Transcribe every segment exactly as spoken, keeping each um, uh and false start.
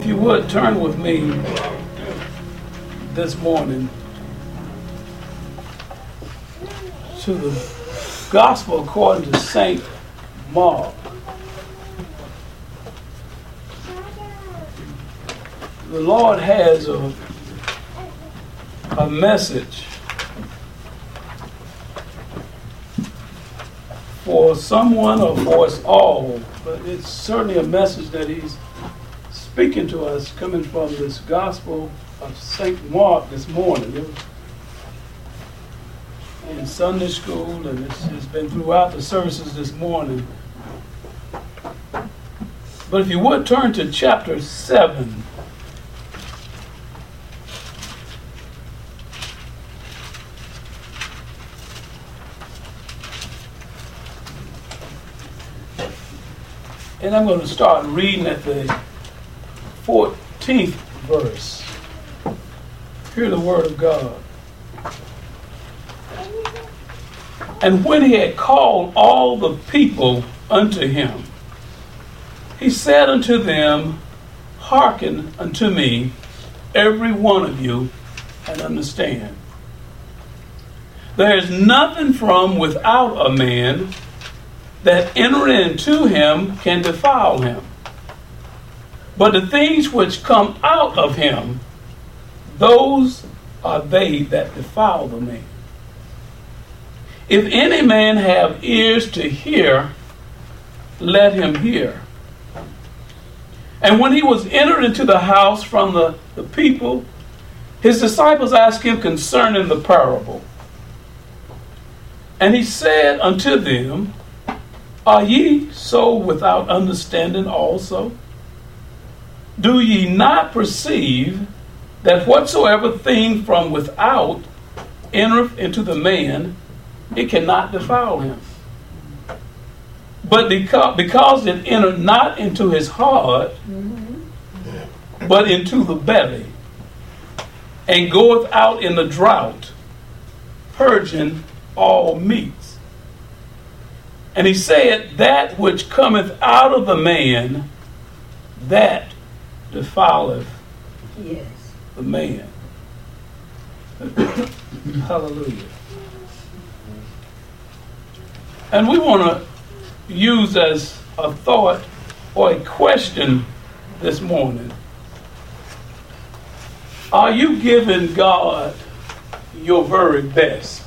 If you would turn with me this morning to the Gospel according to Saint Mark. The Lord has a, a message for someone or for us all, but it's certainly a message that He's speaking to us coming from this Gospel of Saint Mark this morning. It was in Sunday school, and it's, it's been throughout the services this morning. But if you would turn to chapter seven. And I'm going to start reading at the fourteenth verse. Hear the word of God. And when he had called all the people unto him, he said unto them, Hearken unto me, every one of you, and understand. There is nothing from without a man that entering into him can defile him. But the things which come out of him, those are they that defile the man. If any man have ears to hear, let him hear. And when he was entered into the house from the, the people, his disciples asked him concerning the parable. And he said unto them, Are ye so without understanding also? Do ye not perceive that whatsoever thing from without entereth into the man, it cannot defile him? But because, because it entered not into his heart, mm-hmm. but into the belly, and goeth out in the drought, purging all meats. And he said, That which cometh out of the man, that defileth yes. the man. Hallelujah. And we want to use as a thought or a question this morning. Are you giving God your very best?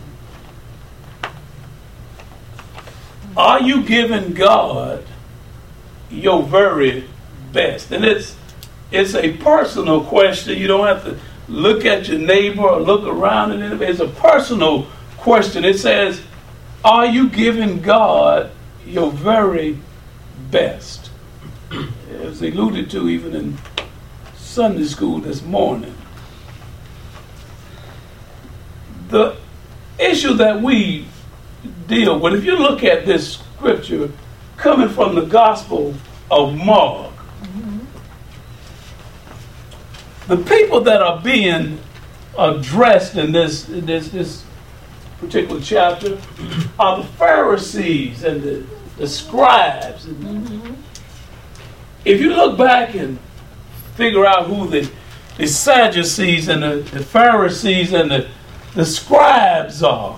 Are you giving God your very best? And it's it's a personal question. You don't have to look at your neighbor or look around at it. It's a personal question. It says, are you giving God your very best? It was alluded to even in Sunday school this morning. The issue that we deal with, if you look at this scripture coming from the Gospel of Mark, mm-hmm. the people that are being addressed in this, in this, this particular chapter are the Pharisees and the, the scribes. Mm-hmm. If you look back and figure out who the, the Sadducees and the, the Pharisees and the, the scribes are,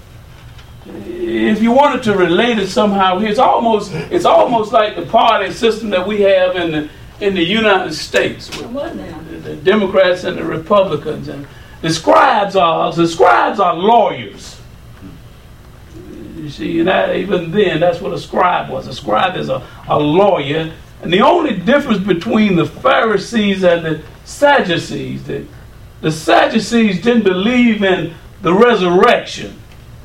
if you wanted to relate it somehow, it's almost it's almost like the party system that we have in the in the United States with the, the Democrats and the Republicans. And the scribes are the scribes are lawyers. You see, and that, even then, that's what a scribe was. A scribe is a, a lawyer. And the only difference between the Pharisees and the Sadducees, the, the Sadducees didn't believe in the resurrection.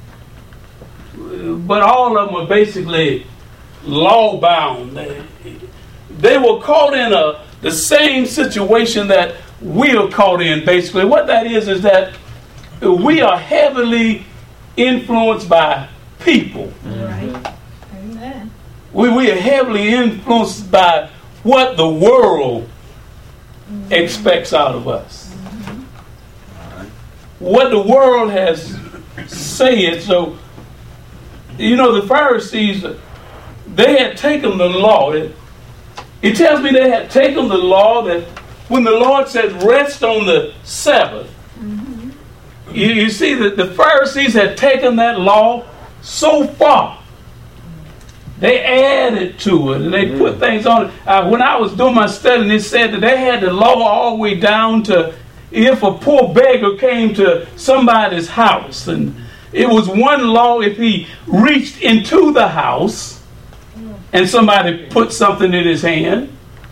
But all of them were basically law-bound. They, they were caught in a the same situation that we are caught in, basically. What that is, is that we are heavily influenced by people. Right. Amen. We, we are heavily influenced by what the world mm-hmm. expects out of us. Mm-hmm. What the world has said. So, you know, the Pharisees, they had taken the law. it tells me they had taken the law that when the Lord said rest on the Sabbath, mm-hmm. you, you see that the Pharisees had taken that law so far. They added to it and they mm-hmm. put things on it. Uh, when I was doing my study, it said that they had the law all the way down to if a poor beggar came to somebody's house, and it was one law if he reached into the house and somebody put something in his hand,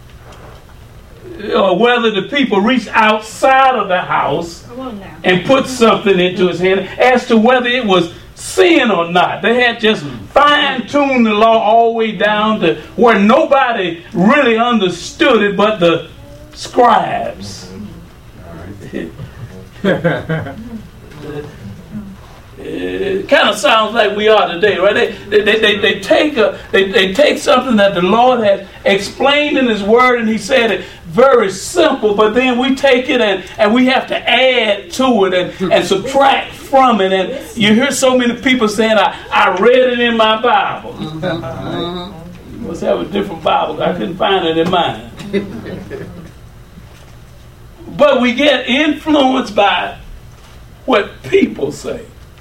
or whether the people reached outside of the house and put something into his hand, as to whether it was sin or not. They had just fine-tuned the law all the way down to where nobody really understood it but the scribes. It kind of sounds like we are today, right? They, they, they, they, they, take a, they, they take something that the Lord has explained in His Word, and He said it very simple, but then we take it and, and we have to add to it and, and subtract from it. And you hear so many people saying, I, I read it in my Bible. Mm-hmm. You must have a different Bible. I couldn't find it in mine. But we get influenced by what people say.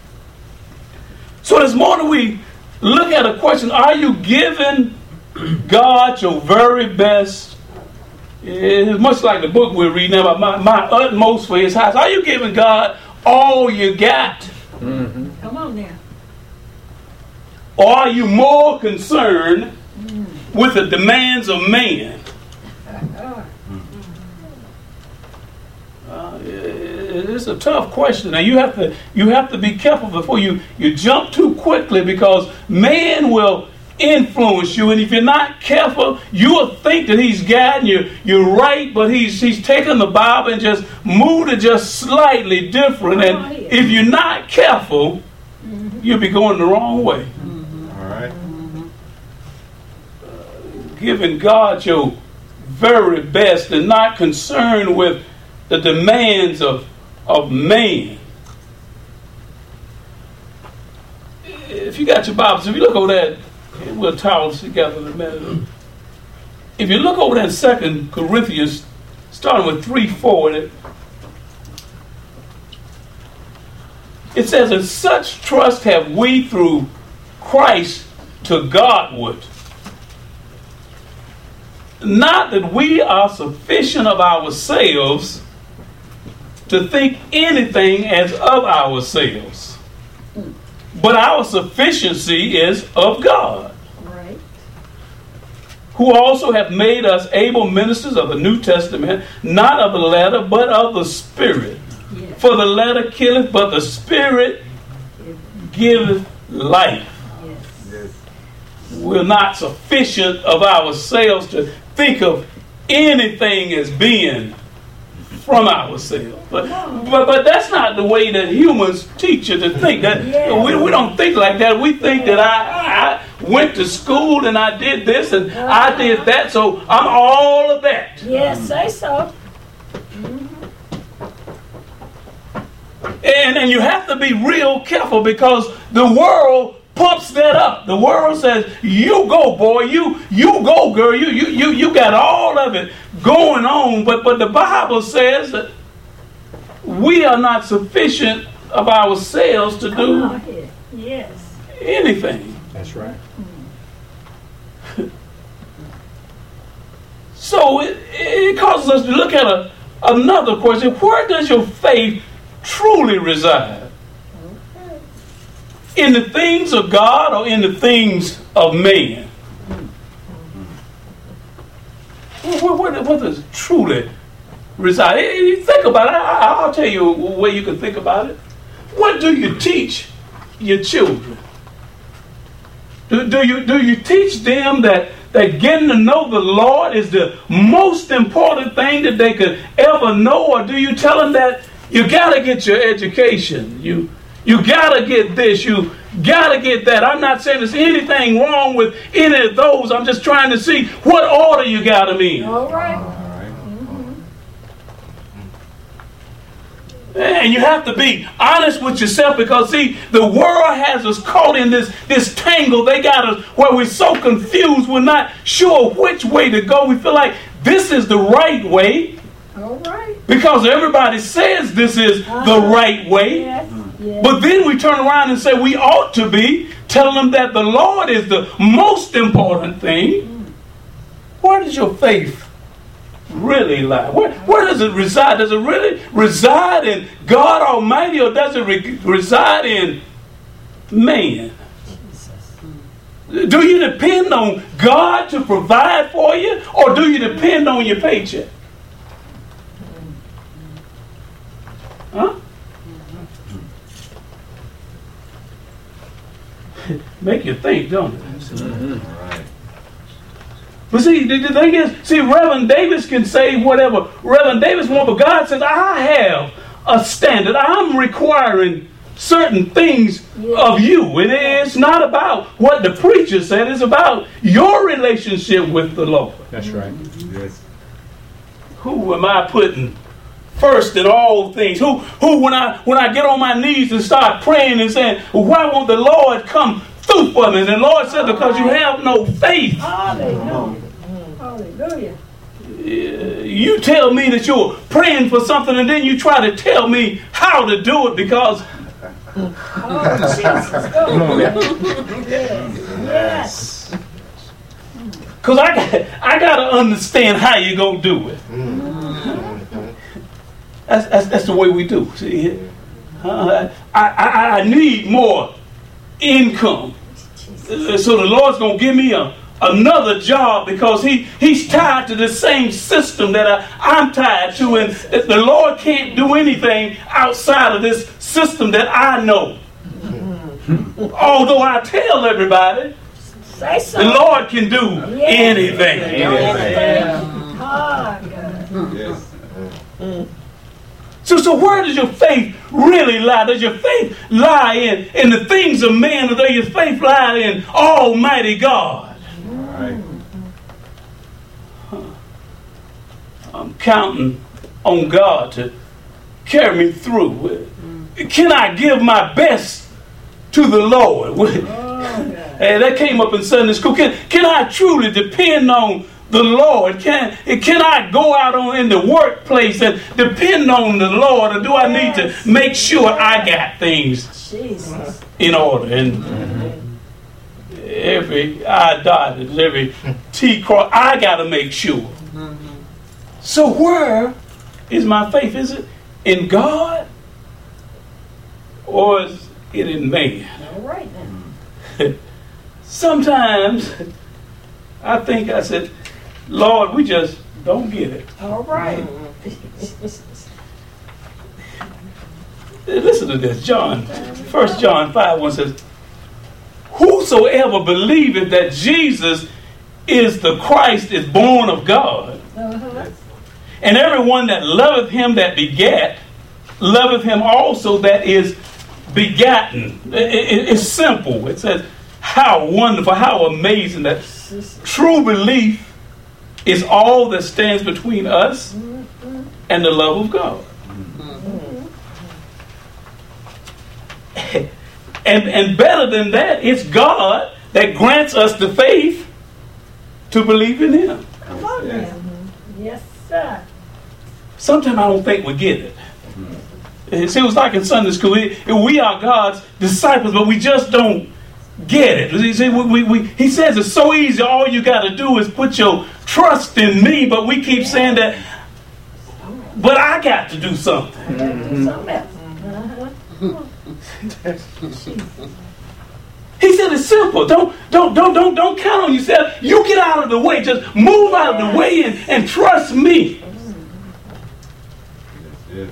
So this morning we look at a question: are you giving God your very best? It's much like the book we're reading about, my, my utmost for His house. Are you giving God all you got? Mm-hmm. Come on now. Or are you more concerned mm. with the demands of man? Uh, it's a tough question. Now you have to you have to be careful before you, you jump too quickly, because man will influence you, and if you're not careful, you will think that he's guiding you. You're right, but he's he's taken the Bible and just moved it just slightly different. And if you're not careful, mm-hmm. you'll be going the wrong way. Mm-hmm. All right. Uh, giving God your very best and not concerned with the demands of of man. If you got your Bibles, if you look over that, we'll tie all this together in a minute. If you look over that Second Corinthians, starting with three, four, and it, it says, "And such trust have we through Christ to Godward. Not that we are sufficient of ourselves to think anything as of ourselves, but our sufficiency is of God, right, who also have made us able ministers of the New Testament, not of the letter, but of the Spirit. Yes. For the letter killeth, but the Spirit giveth life." Yes. Yes. We're not sufficient of ourselves to think of anything as being from ourselves. But, but but that's not the way that humans teach you to think. That yeah. we, we don't think like that. We think that I, I went to school and I did this and uh-huh. I did that, so I'm all of that. Yes, say so. Mm-hmm. And, and you have to be real careful, because the world pumps that up. The world says, "You go, boy. You you go, girl. You you you you got all of it going on." But but the Bible says that we are not sufficient of ourselves to do yes. anything. That's right. So it, it causes us to look at a, another question: where does your faith truly reside? In the things of God or in the things of man? Where, where, where does it truly reside? You think about it. I, I'll tell you a way you can think about it. What do you teach your children? Do, do you do you teach them that, that getting to know the Lord is the most important thing that they could ever know? Or do you tell them that you got to get your education? You You got to get this. You got to get that. I'm not saying there's anything wrong with any of those. I'm just trying to see what order you got them in. All right. All right. Mm-hmm. And you have to be honest with yourself, because see, the world has us caught in this, this tangle. They got us where we're so confused, we're not sure which way to go. We feel like this is the right way. All right. Because everybody says this is uh-huh. the right way. Yes. Yes. But then we turn around and say we ought to be, telling them that the Lord is the most important thing. Where does your faith really lie? Where, where does it reside? Does it really reside in God Almighty, or does it re- reside in man? Do you depend on God to provide for you, or do you depend on your paycheck? Huh? Make you think, don't it? Mm-hmm. Right. But see, the, the thing is, see, Reverend Davis can say whatever Reverend Davis wants, but God says, I have a standard. I'm requiring certain things yeah. of you. And it's not about what the preacher said. It's about your relationship with the Lord. That's right. Yes. Who am I putting first in all things? Who, who when I when I get on my knees and start praying and saying, well, why won't the Lord come through for me? And the Lord said, because you have no faith. Hallelujah. Hallelujah. You tell me that you're praying for something, and then you try to tell me how to do it, because oh, Jesus. Go. Yes. Yes. Because I got, I got to understand how you're going to do it. That's, that's, that's the way we do. See, uh, I, I, I need more income. Uh, so the Lord's going to give me a, another job, because he, he's tied to the same system that I, I'm tied to. And the Lord can't do anything outside of this system that I know. Although I tell everybody, Say so. the Lord can do yes. anything. Anything. Oh, Yes. So, so where does your faith really lie? Does your faith lie in, in the things of man, or does your faith lie in Almighty God? Right. I'm counting on God to carry me through. Can I give my best to the Lord? oh, Hey, that came up in Sunday school. Can, can I truly depend on the Lord? Can, can I go out on in the workplace and depend on the Lord? Or do I need to make sure I got things Jesus. in order? And mm-hmm. every I dotted, every T cross, I got to make sure. Mm-hmm. So where is my faith? Is it in God, or is it in man? All right then. Sometimes I think I said, Lord, we just don't get it. All right. Listen to this. John, First John five one says, whosoever believeth that Jesus is the Christ is born of God. Uh-huh. And everyone that loveth him that begat, loveth him also that is begotten. It, it, it's simple. It says, how wonderful, how amazing that true belief is all that stands between us and the love of God. and, and better than that, it's God that grants us the faith to believe in him. Come on now. Yes, sir. Sometimes I don't think we get it. See, it was like in Sunday school. We are God's disciples, but we just don't get it. You see, we, we, we, he says it's so easy. All you got to do is put your trust in me. But we keep saying that, but I got to do something. Uh-huh. He said it's simple. Don't, don't, don't, don't, don't count on yourself. You get out of the way. Just move out of the way and, and trust me. Yes.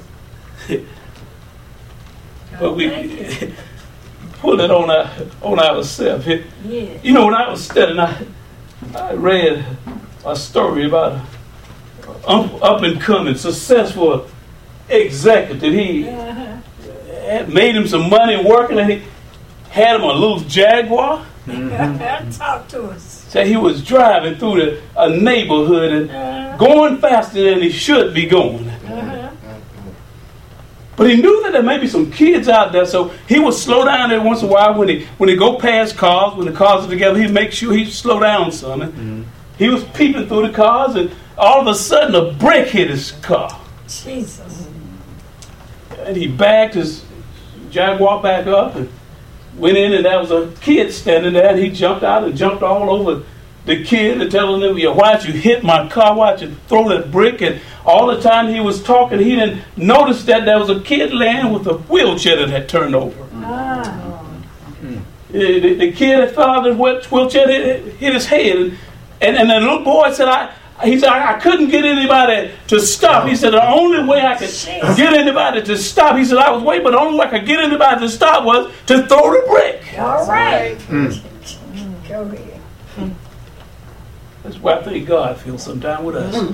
But we pull it on our, on ourselves. Yeah. You know, when I was studying, I, I read a story about an up and coming, successful executive. He Uh-huh. had made him some money working, and he had him a little Jaguar. Mm-hmm. Talk to us. So he was driving through the, a neighborhood and Uh-huh. going faster than he should be going. Uh-huh. But But he knew that there may be some kids out there, so he would slow down every once in a while when he when he go past cars, when the cars are together, he'd make sure he'd slow down some. Mm-hmm. He was peeping through the cars, and all of a sudden a brick hit his car. Jesus. And he backed his Jaguar back up and went in, and there was a kid standing there, and he jumped out and jumped all over the kid and telling him, "Yeah, why'd you hit my car? Why'd you throw that brick?" And all the time he was talking, he didn't notice that there was a kid laying with a wheelchair that had turned over. Ah. The, the, the kid that fell out of the wheelchair hit, hit his head, and, and, and the little boy said, I, he said, I, I couldn't get anybody to stop. He said, the only way I could get anybody to stop, he said, I was waiting, but the only way I could get anybody to stop was to throw the brick. All right. Mm. Go ahead. That's why I think God feels sometimes with us.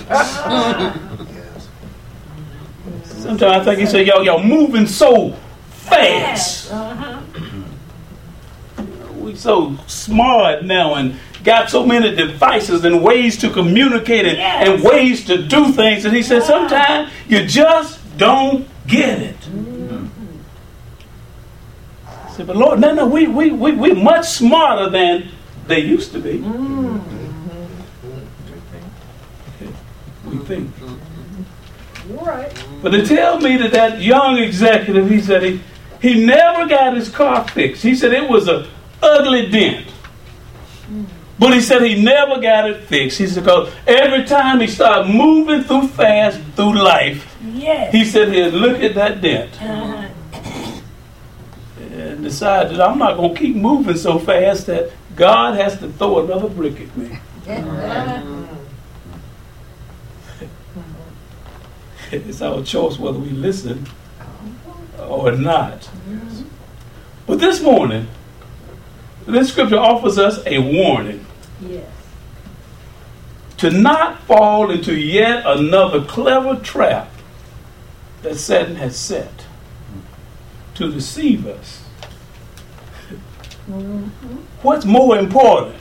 Sometimes I think he said, y'all, y'all moving so fast. Uh-huh. We so smart now and got so many devices and ways to communicate and, Yes. and ways to do things. And he said, sometimes you just don't get it. Mm-hmm. I said, but Lord, no, no, we, we, we, we're much smarter than they used to be. Mm. We think. You're right. But to tell me that that young executive, he said he, he never got his car fixed. He said it was an ugly dent. But he said he never got it fixed. He said because every time he started moving through fast through life, Yes. he said he'd look at that dent Uh-huh. and decide that I'm not going to keep moving so fast that God has to throw another brick at me. Uh-huh. It's our choice whether we listen or not. But this morning, this scripture offers us a warning Yes. to not fall into yet another clever trap that Satan has set to deceive us. Mm-hmm. What's more important,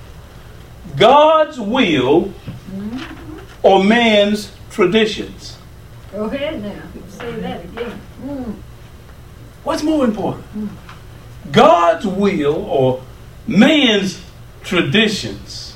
God's will Mm-hmm. or man's traditions? Go ahead now. Say that again. Mm. What's more important? God's will or man's traditions?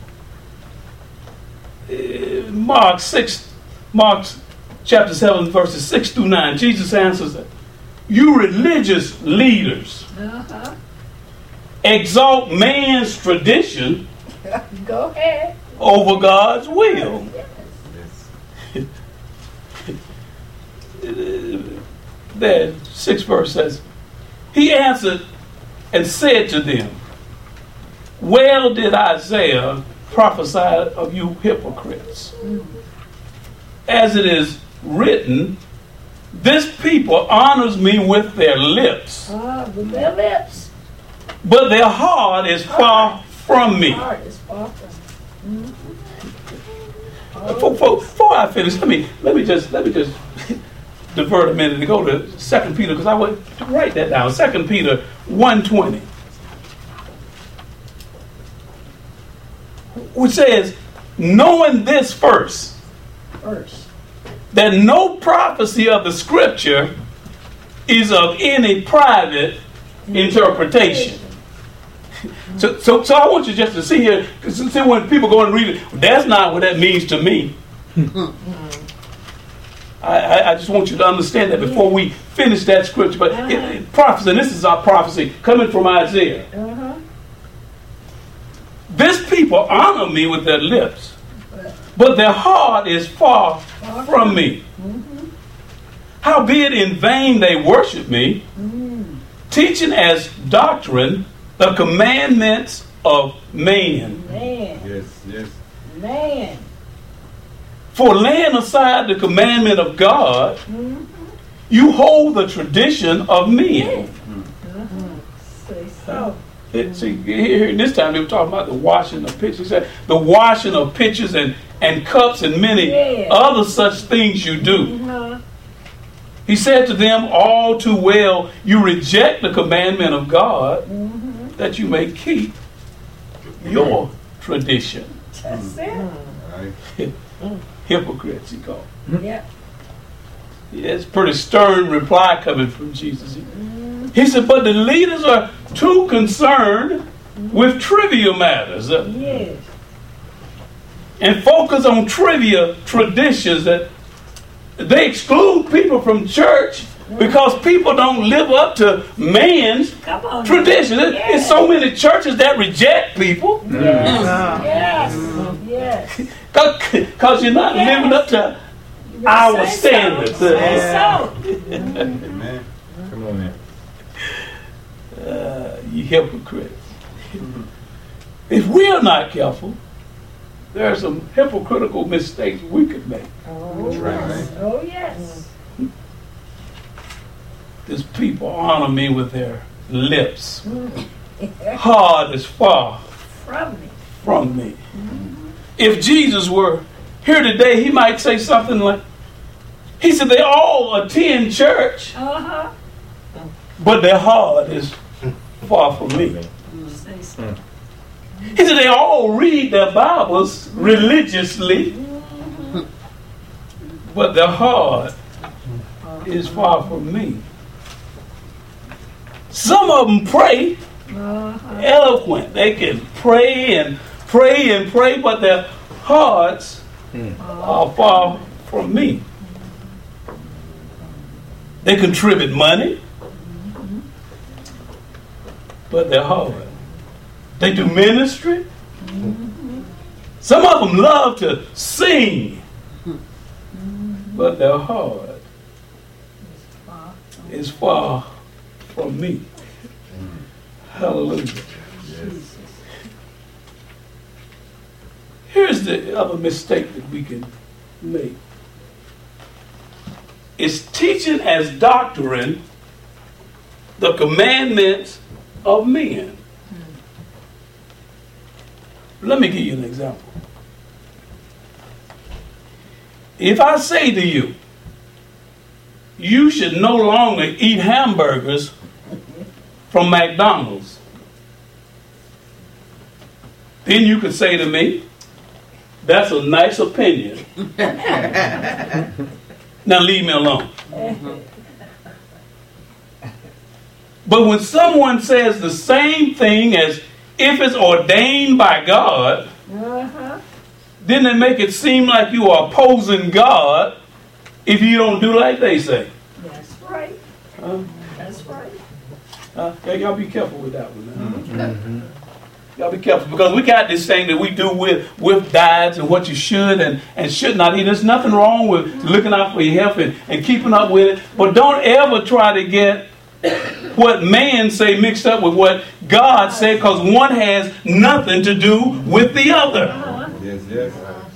Uh, Mark six, Mark chapter seven, verses six through nine. Jesus answers that. You religious leaders Uh-huh. exalt man's tradition Go ahead. over God's will. Yes. There, sixth verse says, he answered and said to them, well did Isaiah prophesy of you hypocrites. As it is written, this people honors me with their lips, Ah, with their lips. but their heart is far from me. Heart is far from. Before, before, before I finish, let me let me just let me just divert a minute and go to Second Peter, because I want to write that down. Second Peter one twenty, which says, knowing this first, First. that no prophecy of the Scripture is of any private interpretation. So, so, so I want you just to see here, because see when people go and read it, that's not what that means to me. I, I, I just want you to understand that before we finish that scripture. But it, it, prophecy, and this is our prophecy coming from Isaiah. Uh-huh. This people honor me with their lips, but their heart is far from me. Mm-hmm. Howbeit in vain they worship me, Mm. teaching as doctrine the commandments of man. Man. Yes. Yes. Man. For laying aside the commandment of God, Mm-hmm. you hold the tradition of men. Uh-huh. Say so. It, see, here this time they were talking about the washing of pitchers. He said the washing of pitchers and, and cups and many Yeah. other such things you do. Uh-huh. He said to them, all too well, you reject the commandment of God Mm-hmm. that you may keep your tradition. That's it. All right. Hypocrites, he called. Yep. It's a pretty stern reply coming from Jesus. He said, but the leaders are too concerned with trivial matters. Yes. And focus on trivia traditions that they exclude people from church because people don't live up to man's Come on. traditions. There's Yes. so many churches that reject people Yes. Yes. because you're not Yes. living up to our Say standards. So. Say so. Amen. Come on, man. Uh, you hypocrites. If we are not careful, there are some hypocritical mistakes we could make. Oh, right. yes. Oh, yes. These people honor me with their lips. Heart is far From me. from me. If Jesus were here today, he might say something like, he said they all attend church, Uh-huh. but their heart is far from me. Say so. He said they all read their Bibles religiously, but their heart is far from me. Some of them pray Uh-huh. eloquent. They can pray and pray and pray, but their hearts are far from me. They contribute money, but their heart. They do ministry. Some of them love to sing, but their heart is far from me. Hallelujah. Yes. Here's the other mistake that we can make. It's teaching as doctrine the commandments of men. Let me give you an example. If I say to you, you should no longer eat hamburgers from McDonald's, then you could say to me, that's a nice opinion. Now leave me alone. But when someone says the same thing as if it's ordained by God, Uh-huh. then they make it seem like you are opposing God if you don't do like they say. That's right. Huh? That's right. Uh, yeah, y'all be careful with that one. Now. Y'all be careful because we got this thing that we do with, with diets and what you should and, and should not eat. There's nothing wrong with looking out for your health and, and keeping up with it. But don't ever try to get what man say mixed up with what God said, because one has nothing to do with the other. Yes, yes.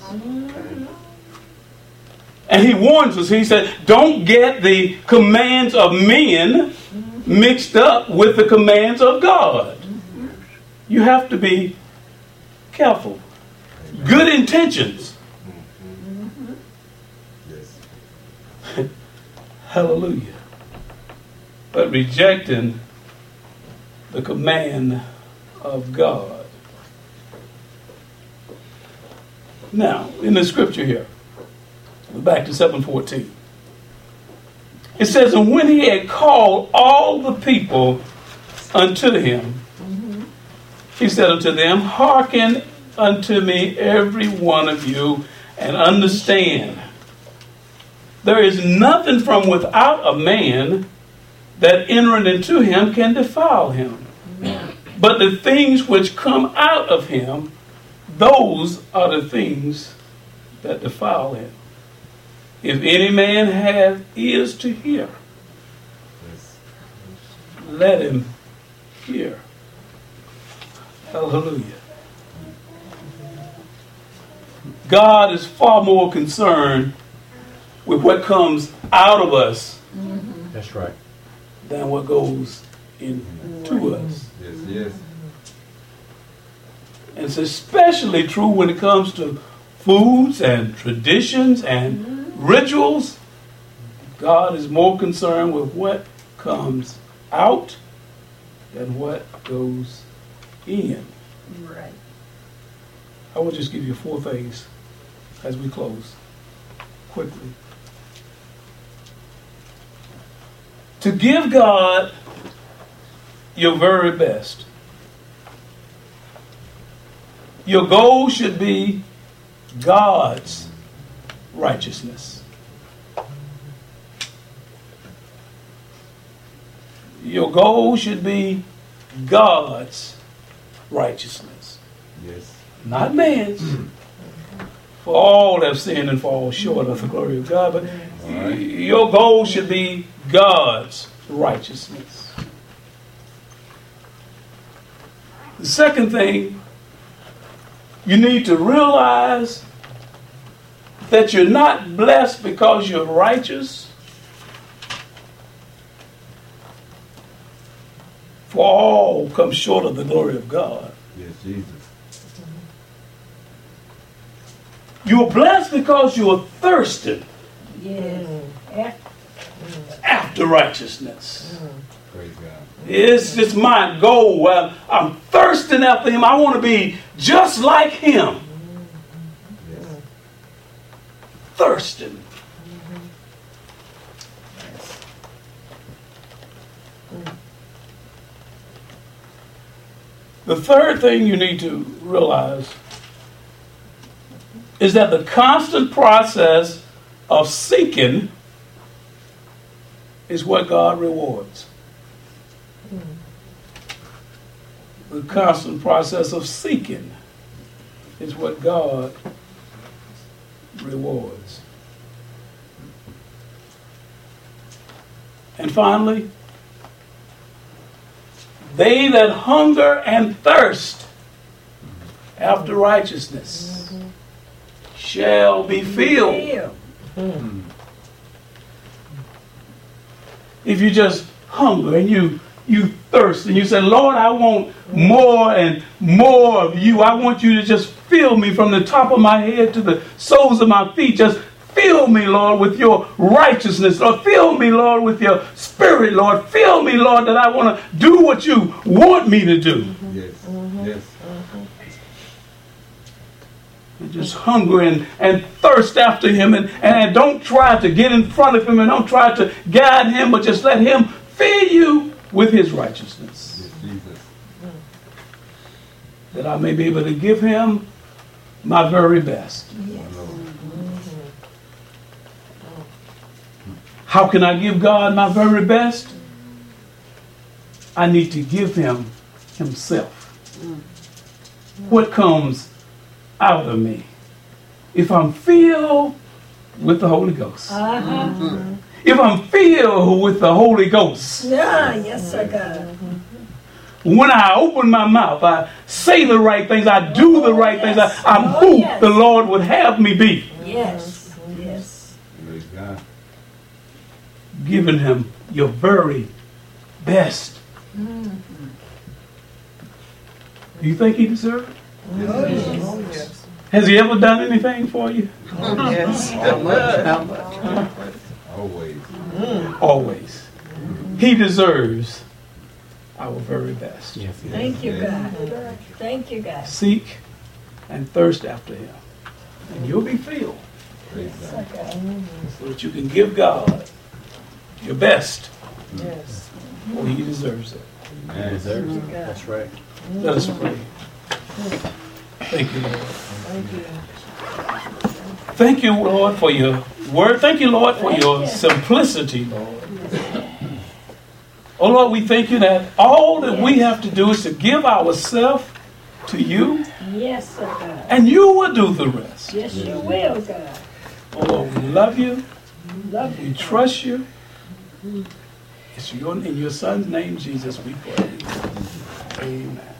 And he warns us. He said, don't get the commands of men mixed up with the commands of God. You have to be careful. Good intentions. Yes. Hallelujah. But rejecting the command of God. Now, in the scripture here, we're back to seven fourteen. It says, and when he had called all the people unto him, he said unto them, hearken unto me, every one of you, and understand. There is nothing from without a man that entering into him can defile him. But the things which come out of him, those are the things that defile him. If any man have ears to hear, Yes. let him hear. Hallelujah. God is far more concerned with what comes out of us That's right. than what goes into us. Yes, yes. And it's especially true when it comes to foods and traditions and rituals. God is more concerned with what comes out than what goes in. Right. I will just give you four things as we close quickly. to give God your very best. Your goal should be God's righteousness. Your goal should be God's righteousness. Yes. Not man's. For all have sinned and fall short of the glory of God. But Right. your goal should be God's righteousness. The second thing, you need to realize that you're not blessed because you're righteous. For all come short of the glory of God. Yes, Jesus. You're blessed because you're thirsty Yes. Af- after righteousness. Praise God. It's just my goal. I'm, I'm thirsting after him. I want to be just like him. Yes. Thirsting. The third thing you need to realize is that the constant process of seeking is what God rewards. The constant process of seeking is what God rewards. And finally, they that hunger and thirst after righteousness shall be filled. Feel. If you just hunger and you you thirst and you say, Lord, I want more and more of you. I want you to just fill me from the top of my head to the soles of my feet. Just fill me, Lord, with your righteousness. Lord, fill me, Lord, with your spirit, Lord. Fill me, Lord, that I want to do what you want me to do. Yes. Yes. And just hunger and, and thirst after him, and, and don't try to get in front of him, and don't try to guide him, but just let him fill you with his righteousness, Yes, Jesus. that I may be able to give him my very best. Yes. Lord. How can I give God my very best? I need to give him himself. What comes out of me? If I'm filled with the Holy Ghost. Uh-huh. If I'm filled with the Holy Ghost. Yeah, yes, sir, God. When I open my mouth, I say the right things, I do the right things, I, I'm Oh, who yes. the Lord would have me be. Yes. Yes. Praise God. Giving him your very best. Mm-hmm. Do you think he deserves it? Oh, yes. Oh, yes. Has he ever done anything for you? Oh, yes. How much? How much? Always. Always. He deserves our very best. Yes. Thank you, God. Thank you, God. Seek and thirst after him, and you'll be filled Praise Yes, God. sir, God. so that you can give God your best, Yes. for he deserves it. He Amen. deserves it. That's right. Let us pray. Thank you, Lord. Thank you. Thank you, Lord, for your word. Thank you, Lord, for Thank your you. simplicity, Lord. Oh, Lord, we thank you that all that we have to do is to give ourselves to you, Yes, sir, God. and you will do the rest. Yes, you will, God. Oh, Lord, we love you. Love We you. trust you. It's your, in your son's name, Jesus, we pray. Amen.